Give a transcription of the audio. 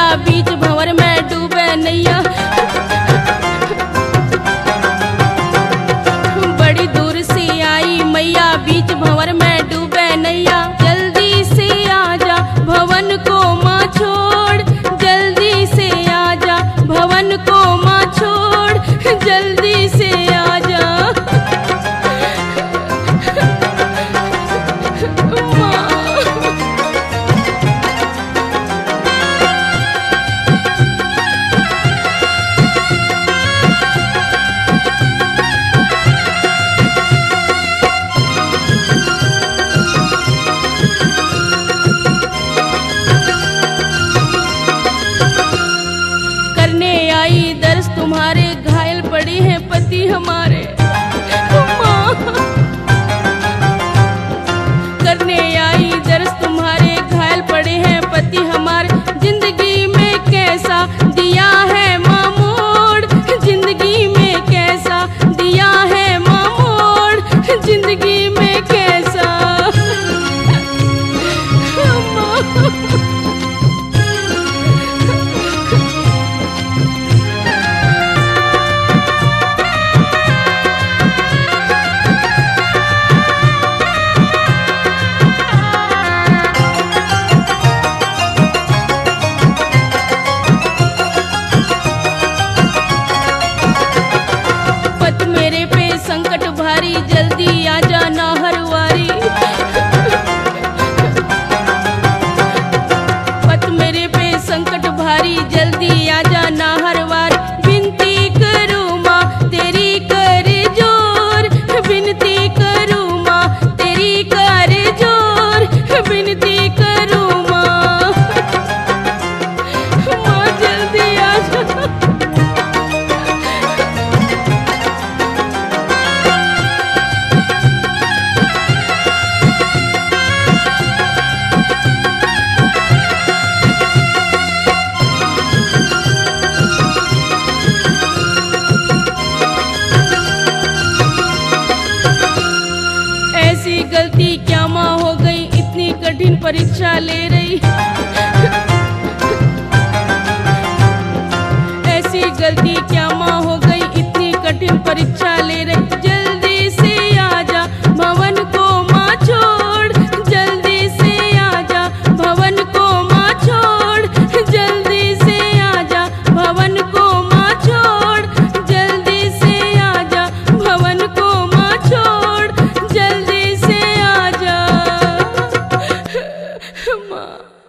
बीच भंवर में डूबे नैया। बड़ी दूर से आई मैया बीच भंवर में डूबे नैया। जल्दी से आजा भवन को माँ छोड़, जल्दी से आजा भवन को माँ छोड़, जल्दी से आजा माँ। करने आई दर्श तुम्हारे, घायल पड़े हैं पति हमारे। माँ करने आई दर्श तुम्हारे, घायल पड़े हैं पति हमारे। जिंदगी में कैसा दिया है माँ मोड़, जिंदगी में कैसा दिया है माँ मोड़, जिंदगी में कैसा माँ। पत मेरे पे संकट भारी, जल्दी आजा ना हरवारी। पत मेरे पे संकट भारी, जल्दी आजा ना हरवारी। विनती करूँ माँ तेरी कर जोर, विनती करूँ माँ तेरी कर जोर, विनती करूँ माँ। माँ जल्दी आजा। ऐसी गलती क्या माँ हो गई, इतनी कठिन परीक्षा ले रही। ऐसी गलती क्या माँ हो गई, इतनी कठिन परीक्षा ले रही। जल्दी से आजा भवन को माँ छोड़, जल्दी से आजा भवन को माँ छोड़, जल्दी से आजा भवन को माँ छोड़, जल्दी से आजा भवन को माँ छोड़, जल्दी से आजा माँ।